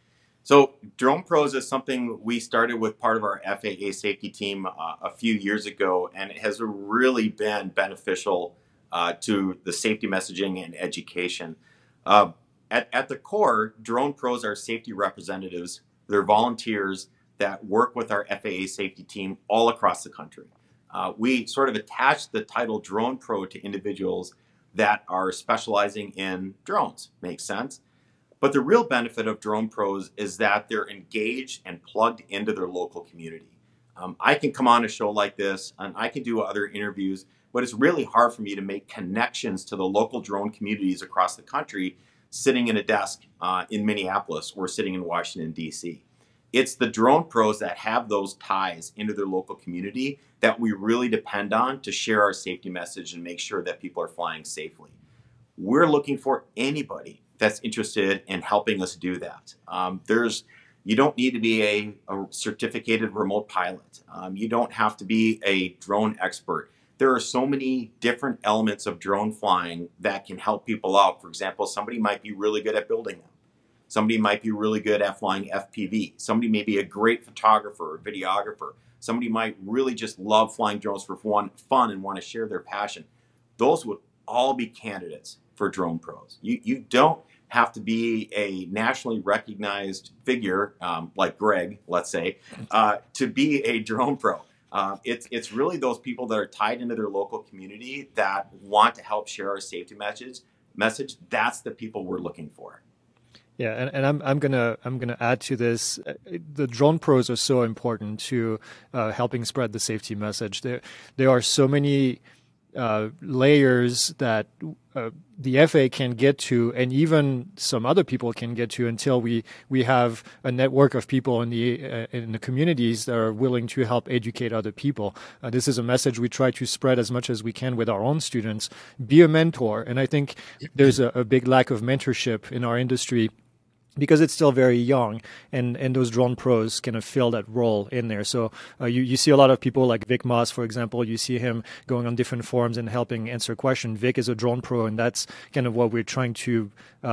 So drone pros is something we started with part of our F A A safety team uh, a few years ago, and it has really been beneficial uh, to the safety messaging and education. Uh, at, at the core, drone pros are safety representatives. They're volunteers that work with our F A A safety team all across the country. Uh, we sort of attach the title drone pro to individuals that are specializing in drones. Makes sense? But the real benefit of drone pros is that they're engaged and plugged into their local community. Um, I can come on a show like this and I can do other interviews, but it's really hard for me to make connections to the local drone communities across the country sitting in a desk uh, in Minneapolis or sitting in Washington, D C It's the drone pros that have those ties into their local community that we really depend on to share our safety message and make sure that people are flying safely. We're looking for anybody that's interested in helping us do that. Um, there's, you don't need to be a, a certificated remote pilot. Um, you don't have to be a drone expert. There are so many different elements of drone flying that can help people out. For example, somebody might be really good at building them. Somebody might be really good at flying F P V. Somebody may be a great photographer or videographer. Somebody might really just love flying drones for fun, fun and want to share their passion. Those would all be candidates for drone pros. You, you don't have to be a nationally recognized figure um, like Greg, let's say, uh, to be a drone pro. Uh, it's, it's really those people that are tied into their local community that want to help share our safety message. Message. That's the people we're looking for. Yeah, and, and I'm I'm gonna I'm gonna add to this. The drone pros are so important to uh, helping spread the safety message. There there are so many uh, layers that uh, the F A A can get to, and even some other people can get to, until we we have a network of people in the uh, in the communities that are willing to help educate other people. Uh, this is a message we try to spread as much as we can with our own students. Be a mentor, and I think there's a, a big lack of mentorship in our industry, because it's still very young, and, and those drone pros kind of fill that role in there. So uh, you, you see a lot of people like Vic Moss, for example. You see him going on different forums and helping answer questions. Vic is a drone pro, and that's kind of what we're trying to uh,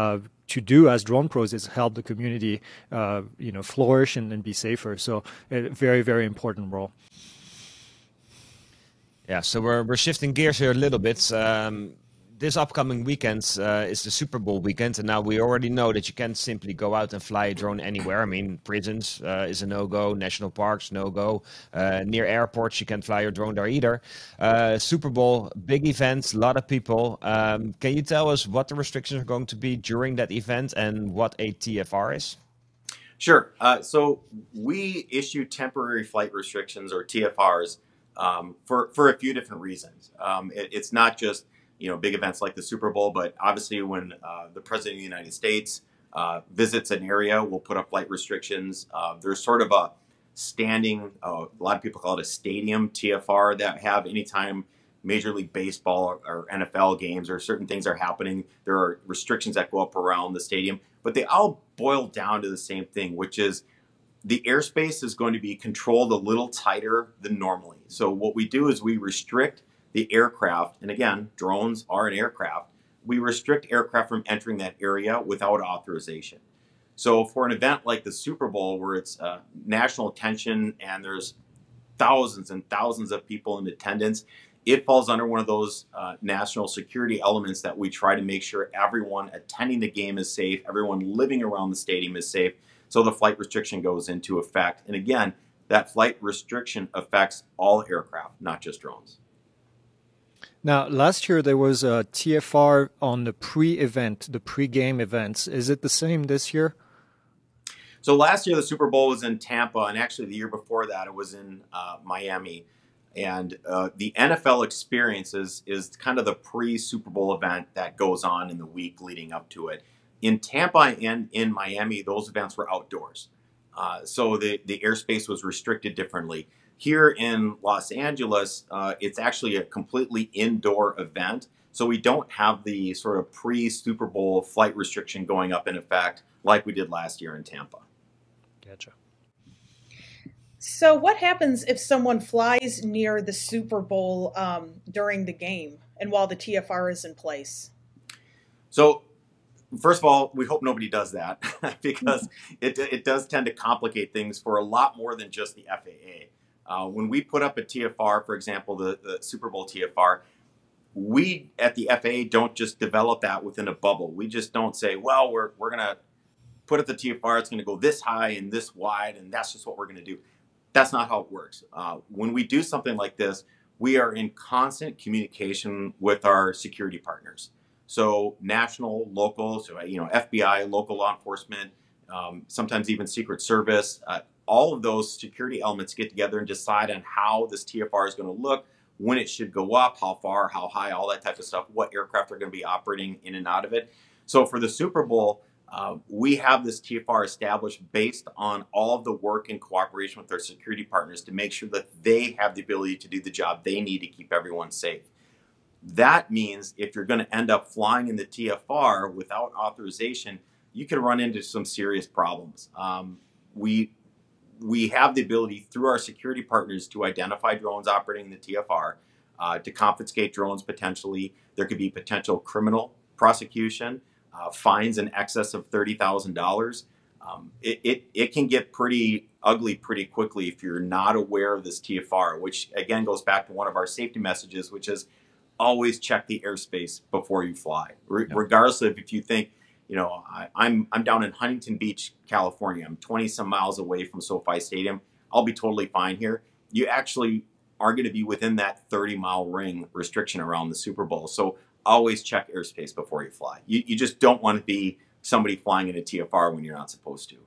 to do as drone pros is help the community, uh, you know, flourish and, and be safer. So a very, very important role. Yeah, so we're, we're shifting gears here a little bit. Um, this upcoming weekend uh, is the Super Bowl weekend, and now we already know that you can't simply go out and fly a drone anywhere. I mean, prisons uh, is a no-go, national parks, no-go. Uh, near airports, you can't fly your drone there either. Uh, Super Bowl, big event, a lot of people. Um, can you tell us what the restrictions are going to be during that event and what a T F R is? Sure. Uh, so we issue temporary flight restrictions, or T F Rs, um, for, for a few different reasons. Um, it, it's not just you know, big events like the Super Bowl, but obviously when uh, the President of the United States uh, visits an area, we'll put up flight restrictions. Uh, there's sort of a standing, uh, a lot of people call it a stadium T F R that have anytime Major League Baseball or, or N F L games or certain things are happening, there are restrictions that go up around the stadium, but they all boil down to the same thing, which is the airspace is going to be controlled a little tighter than normally. So what we do is we restrict the aircraft, and again, drones are an aircraft, we restrict aircraft from entering that area without authorization. So for an event like the Super Bowl, where it's uh, national attention and there's thousands and thousands of people in attendance, it falls under one of those uh, national security elements that we try to make sure everyone attending the game is safe, everyone living around the stadium is safe, so the flight restriction goes into effect. And again, that flight restriction affects all aircraft, not just drones. Now, last year there was a T F R on the pre-event, the pre-game events. Is it the same this year? So last year the Super Bowl was in Tampa, and actually the year before that it was in uh, Miami. And uh, the N F L Experience is, is kind of the pre-Super Bowl event that goes on in the week leading up to it. In Tampa and in Miami, those events were outdoors. Uh, so the, the airspace was restricted differently. Here in Los Angeles, uh, it's actually a completely indoor event. So we don't have the sort of pre-Super Bowl flight restriction going up in effect like we did last year in Tampa. Gotcha. So what happens if someone flies near the Super Bowl um, during the game and while the T F R is in place? So first of all, we hope nobody does that because it, it does tend to complicate things for a lot more than just the F A A. Uh, when we put up a T F R, for example, the, the Super Bowl T F R, we at the F A A don't just develop that within a bubble. We just don't say, well, we're, we're going to put up the T F R, it's going to go this high and this wide, and that's just what we're going to do. That's not how it works. Uh, when we do something like this, we are in constant communication with our security partners. So national, local, so, you know, F B I, local law enforcement, um, sometimes even Secret Service, uh, all of those security elements get together and decide on how this T F R is going to look, when it should go up, how far, how high, all that type of stuff, what aircraft are going to be operating in and out of it. So for the Super Bowl, uh, we have this T F R established based on all of the work in cooperation with our security partners to make sure that they have the ability to do the job they need to keep everyone safe. That means if you're going to end up flying in the T F R without authorization, you can run into some serious problems. Um, we we have the ability through our security partners to identify drones operating in the T F R, uh, to confiscate drones potentially. There could be potential criminal prosecution, uh, fines in excess of thirty thousand dollars. Um, it, it, it can get pretty ugly pretty quickly if you're not aware of this T F R, which again goes back to one of our safety messages, which is always check the airspace before you fly, Re- yeah. regardless of if you think, you know, I, I'm I'm down in Huntington Beach, California. I'm twenty some miles away from SoFi Stadium. I'll be totally fine here. You actually are going to be within that thirty mile ring restriction around the Super Bowl. So always check airspace before you fly. You, you just don't want to be somebody flying in a T F R when you're not supposed to.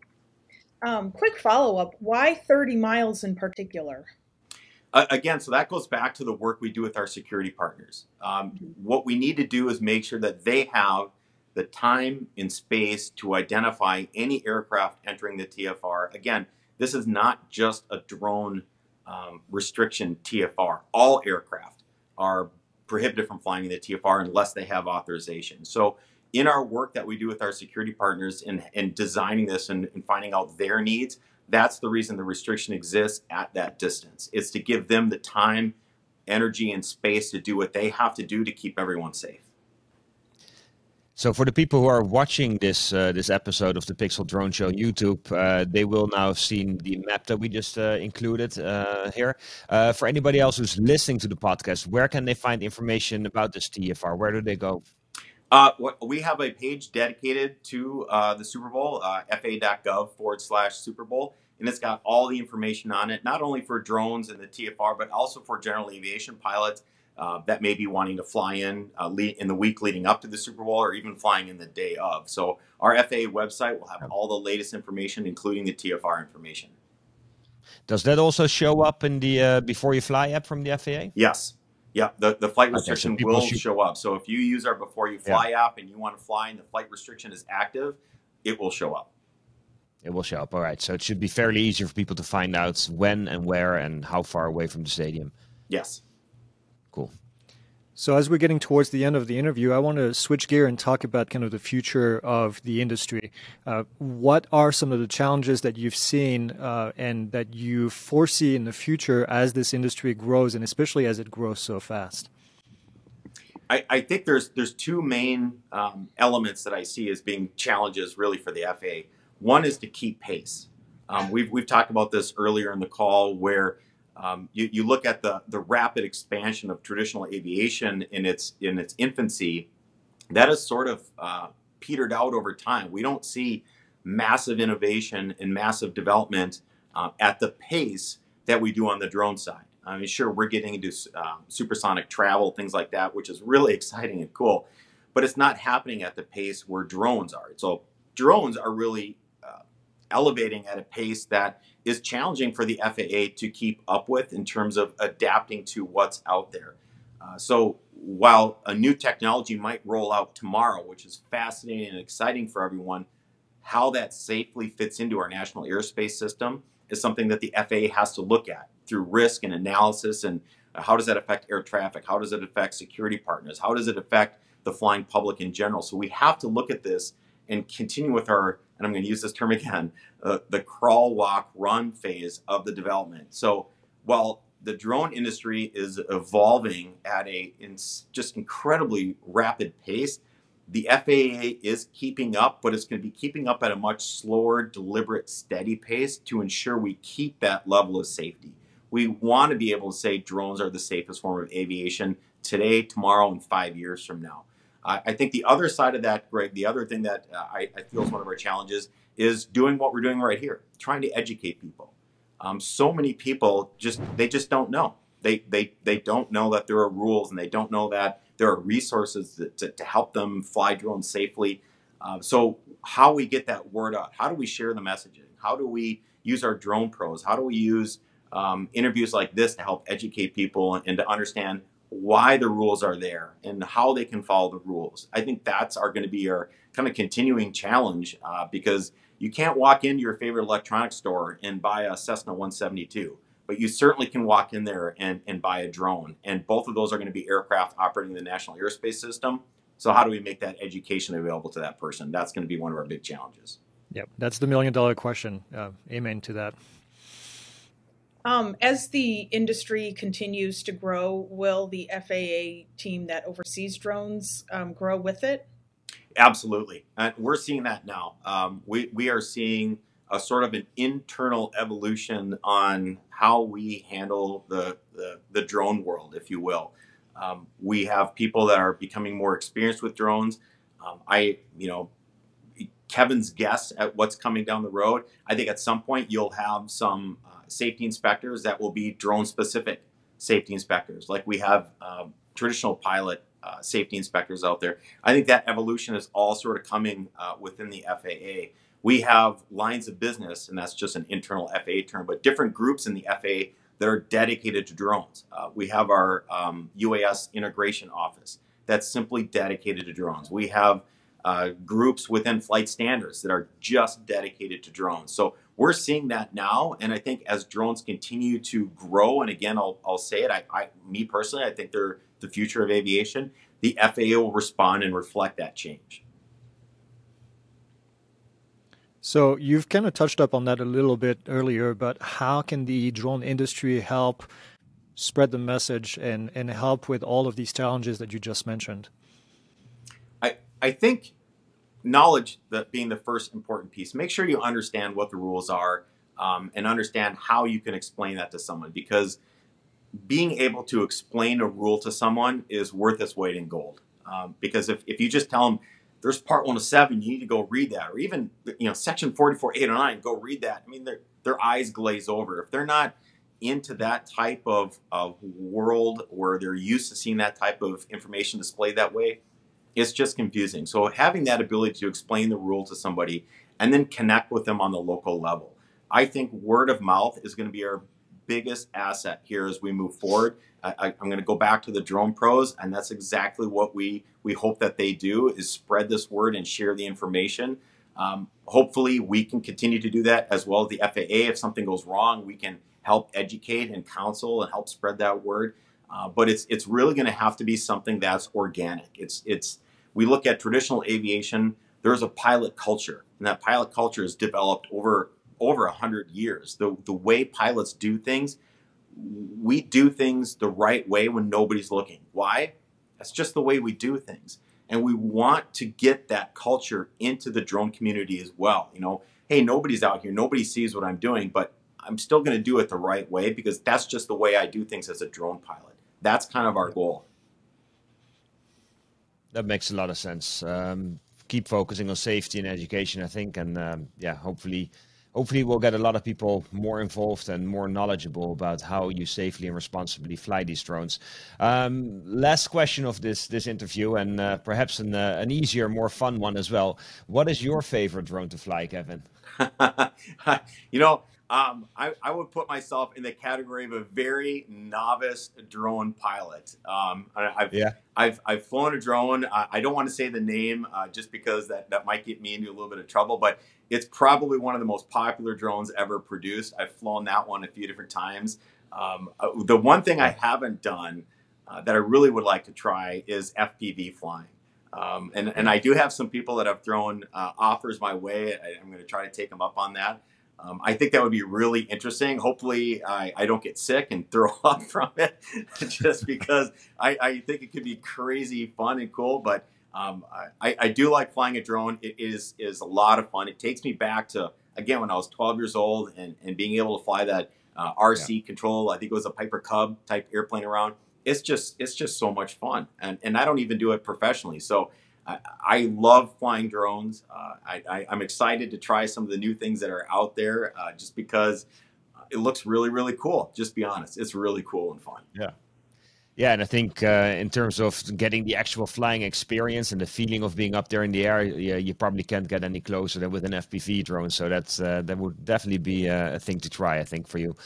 Um, quick follow-up. Why thirty miles in particular? Uh, again, so that goes back to the work we do with our security partners. Um, mm-hmm. What we need to do is make sure that they have the time and space to identify any aircraft entering the T F R. Again, this is not just a drone um, restriction T F R. All aircraft are prohibited from flying in the T F R unless they have authorization. So in our work that we do with our security partners in, in designing this and, and finding out their needs, that's the reason the restriction exists at that distance. It's to give them the time, energy, and space to do what they have to do to keep everyone safe. So for the people who are watching this uh, this episode of the Pixel Drone Show on YouTube, uh, they will now have seen the map that we just uh, included uh, here. Uh, for anybody else who's listening to the podcast, where can they find information about this T F R? Where do they go? Uh, we have a page dedicated to uh, the Super Bowl, uh, fa.gov forward slash Super Bowl, and it's got all the information on it, not only for drones and the T F R, but also for general aviation pilots uh, that may be wanting to fly in uh, le- in the week leading up to the Super Bowl, or even flying in the day of. So our F A A website will have all the latest information, including the T F R information. Does that also show up in the uh, Before You Fly app from the F A A? Yes. Yeah, the, the flight restriction okay, so will should... show up. So if you use our Before You Fly yeah. app and you want to fly and the flight restriction is active, it will show up. It will show up. All right. So it should be fairly easy for people to find out when and where and how far away from the stadium. Yes. Cool. So as we're getting towards the end of the interview, I want to switch gear and talk about kind of the future of the industry. Uh, what are some of the challenges that you've seen uh, and that you foresee in the future as this industry grows, and especially as it grows so fast? I, I think there's there's two main um, elements that I see as being challenges really for the F A A. One is to keep pace. Um, we've we've talked about this earlier in the call, where Um, you, you look at the, the rapid expansion of traditional aviation in its in its infancy, that has sort of uh, petered out over time. We don't see massive innovation and massive development uh, at the pace that we do on the drone side. I mean, sure, we're getting into uh, supersonic travel, things like that, which is really exciting and cool, but it's not happening at the pace where drones are. So drones are really uh, elevating at a pace that is challenging for the F A A to keep up with in terms of adapting to what's out there. Uh, so while a new technology might roll out tomorrow, which is fascinating and exciting for everyone, how that safely fits into our national airspace system is something that the F A A has to look at through risk and analysis. And how does that affect air traffic? How does it affect security partners? How does it affect the flying public in general? So we have to look at this and continue with our, and I'm going to use this term again, uh, the crawl, walk, run phase of the development. So while the drone industry is evolving at a in just incredibly rapid pace, the F A A is keeping up, but it's going to be keeping up at a much slower, deliberate, steady pace to ensure we keep that level of safety. We want to be able to say drones are the safest form of aviation today, tomorrow, and five years from now. I think the other side of that, Greg, the other thing that uh, I, I feel is one of our challenges is doing what we're doing right here, trying to educate people. Um, so many people just, they just don't know. They, they, they don't know that there are rules, and they don't know that there are resources that, to, to help them fly drones safely. Uh, so how we get that word out, how do we share the messaging? How do we use our drone pros? How do we use um, interviews like this to help educate people and, and to understand why the rules are there and how they can follow the rules? I think that's are going to be our kind of continuing challenge uh, because you can't walk into your favorite electronics store and buy a Cessna one seventy-two, but you certainly can walk in there and, and buy a drone. And both of those are going to be aircraft operating the national airspace system. So how do we make that education available to that person? That's going to be one of our big challenges. Yep, that's the million dollar question. Uh, amen to that. Um, as the industry continues to grow, will the F A A team that oversees drones um, grow with it? Absolutely. And we're seeing that now. Um, we, we are seeing a sort of an internal evolution on how we handle the, the, the drone world, if you will. Um, we have people that are becoming more experienced with drones. Um, I, you know, Kevin's guess at what's coming down the road, I think at some point you'll have some uh, safety inspectors that will be drone specific safety inspectors, like we have uh, traditional pilot uh, safety inspectors out there. I think that evolution is all sort of coming uh, within the F A A. We have lines of business, and that's just an internal F A A term, but different groups in the F A A that are dedicated to drones. Uh, we have our um, U A S integration office that's simply dedicated to drones. We have uh, groups within flight standards that are just dedicated to drones. So we're seeing that now, and I think as drones continue to grow, and again, I'll, I'll say it, I, I, me personally, I think they're the future of aviation, the F A A will respond and reflect that change. So you've kind of touched up on that a little bit earlier, but how can the drone industry help spread the message and, and help with all of these challenges that you just mentioned? I, I think knowledge that being the first important piece. Make sure you understand what the rules are um, and understand how you can explain that to someone, because being able to explain a rule to someone is worth its weight in gold. Um, because if, if you just tell them there's part one of seven, you need to go read that, or even, you know, section forty-four, eight or nine, go read that. I mean, their their eyes glaze over. If they're not into that type of, of world where they're used to seeing that type of information displayed that way, it's just confusing. So having that ability to explain the rule to somebody and then connect with them on the local level, I think word of mouth is going to be our biggest asset here as we move forward. I, I, I'm going to go back to the Drone Pros, and that's exactly what we we hope that they do, is spread this word and share the information. Um, hopefully we can continue to do that as well as the F A A. If something goes wrong, we can help educate and counsel and help spread that word. Uh, but it's it's really going to have to be something that's organic. It's it's we look at traditional aviation. There's a pilot culture, and that pilot culture is developed over over a hundred years. The the way pilots do things, we do things the right way when nobody's looking. Why? That's just the way we do things. And we want to get that culture into the drone community as well. You know, hey, nobody's out here, nobody sees what I'm doing, but I'm still going to do it the right way, because that's just the way I do things as a drone pilot. That's kind of our goal. That makes a lot of sense. Um, keep focusing on safety and education, I think, and um, yeah, hopefully, hopefully we'll get a lot of people more involved and more knowledgeable about how you safely and responsibly fly these drones. Um, last question of this this interview, and uh, perhaps an uh, an easier, more fun one as well. What is your favorite drone to fly, Kevin? you know. Um, I, I would put myself in the category of a very novice drone pilot. Um, I, I've, yeah. I've, I've flown a drone. I, I don't want to say the name uh, just because that, that might get me into a little bit of trouble, but it's probably one of the most popular drones ever produced. I've flown that one a few different times. Um, the one thing I haven't done uh, that I really would like to try is F P V flying. Um, and, and I do have some people that have thrown uh, offers my way. I, I'm going to try to take them up on that. Um, I think that would be really interesting. Hopefully I, I don't get sick and throw up from it, just because I, I think it could be crazy fun and cool. But um, I, I do like flying a drone. It is, is a lot of fun. It takes me back to, again, when I was twelve years old and, and being able to fly that uh, R C yeah. control. I think it was a Piper Cub type airplane around. It's just, it's just so much fun. And, and I don't even do it professionally. So I, I love flying drones. Uh, I, I, I'm excited to try some of the new things that are out there uh, just because it looks really, really cool. Just be honest. It's really cool and fun. Yeah. Yeah, and I think uh, in terms of getting the actual flying experience and the feeling of being up there in the air, yeah, you probably can't get any closer than with an F P V drone. So that's uh, that would definitely be a, a thing to try, I think, for you.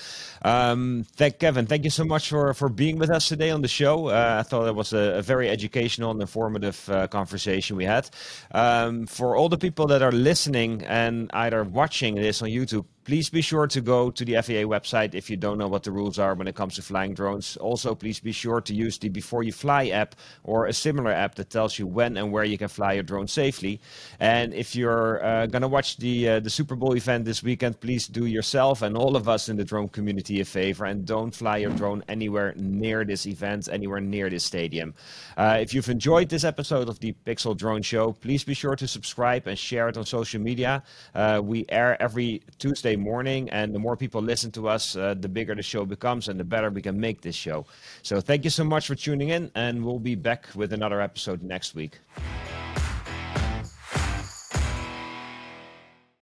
Um, thank Kevin. Thank you so much for for being with us today on the show. Uh, I thought it was a, a very educational and informative uh, conversation we had. Um, for all the people that are listening and either watching this on YouTube, please be sure to go to the F A A website if you don't know what the rules are when it comes to flying drones. Also, please be sure to use the Before You Fly app or a similar app that tells you when and where you can fly your drone safely. And if you're uh, going to watch the uh, the Super Bowl event this weekend, please do yourself and all of us in the drone community a favor and don't fly your drone anywhere near this event, anywhere near this stadium. Uh, if you've enjoyed this episode of the Pixel Drone Show, please be sure to subscribe and share it on social media. Uh, we air every Tuesday morning, and the more people listen to us, uh, the bigger the show becomes and the better we can make this show. So thank you so much for tuning in, and we'll be back with another episode next week.